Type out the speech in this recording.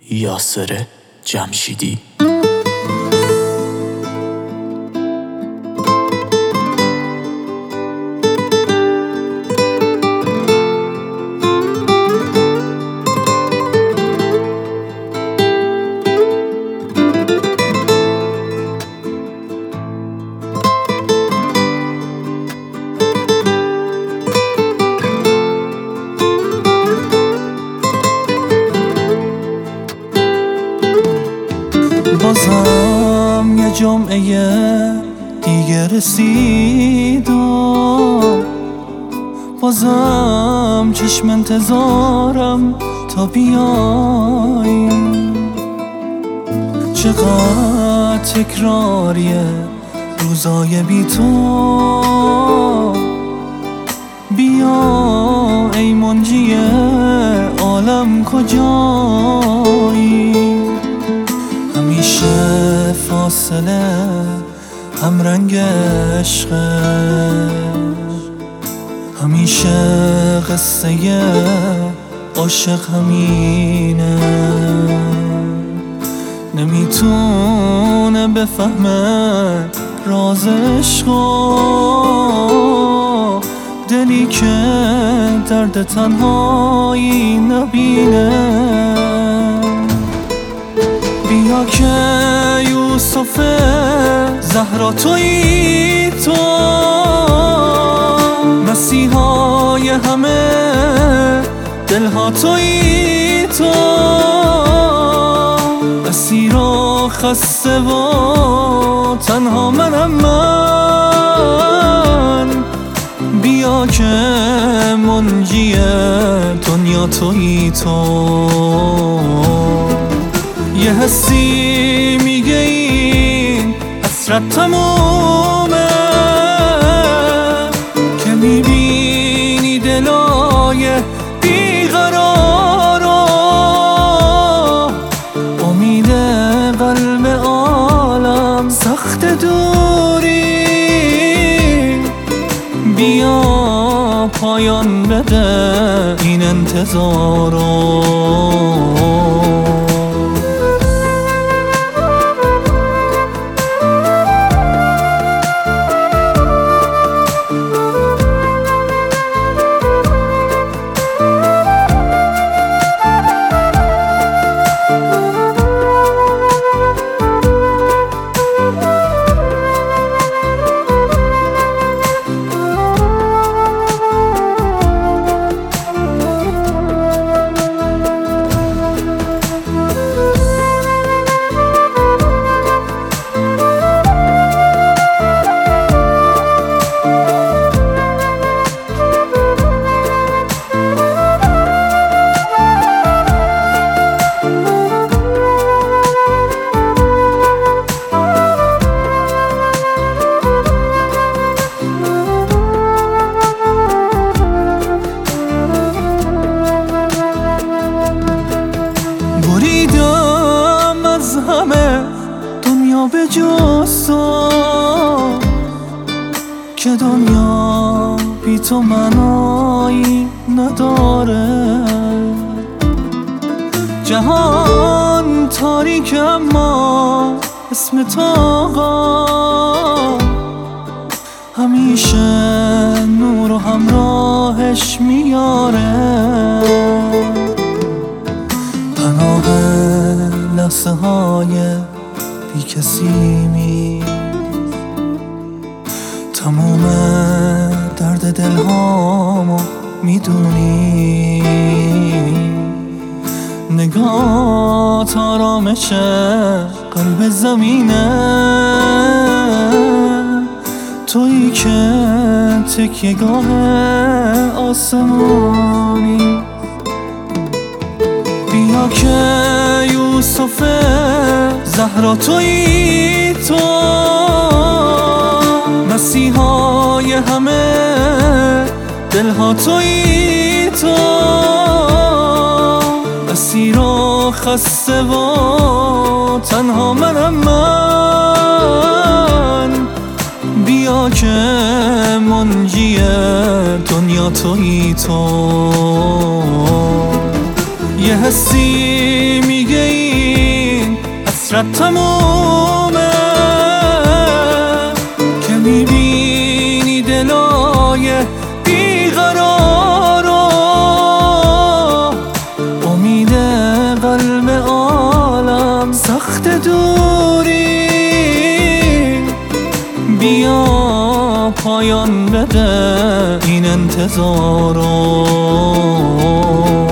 یاسر جمشیدی. بازم یه جمعه دیگه رسید و بازم چشم انتظارم تا بیایی. چقدر تکراریه روزای بی تو، بیا ای منجی عالم کجایی. همیشه فاصله هم رنگ عشقه، همیشه قصه عاشق همینه. نمیتونه بفهمه راز عشقو، دلی که درد تنهایی نبینه. بیا که یوسف زهرا تویی تو، مسیحای همه دلها تویی تو. اسیر و خسته و تنها منم من، بیا که منجی دنیا تویی تو. یه حسی میگه این حسرت تمومه، که میبینی دلای بیقرار و امید قلب عالم سخت دوری. بیا پایان بده این انتظارو. بریدم از همه دنیا به جز تو، که دنیا بی تو معنایی نداره. جهان تاریک اما اسم تو آقا، همیشه نور و همراهش میاره. پناه لحظه های بی کسی می، تموم درد دلهامو میدونی. نگاه آرامش قلب زمینه، تویی که تکیه گاه آسمونی. بیا که یوسف زهرا تویی تو، مسیحای همه دلها تویی تو. اسیر و خسته و تنها منم من، بیا که منجی دنیا تویی تو. یه حسی میگه شب تمومه که میبینی دلای بیقرار و امید قلب عالم سخت دوری. بیا پایان بده این انتظارو.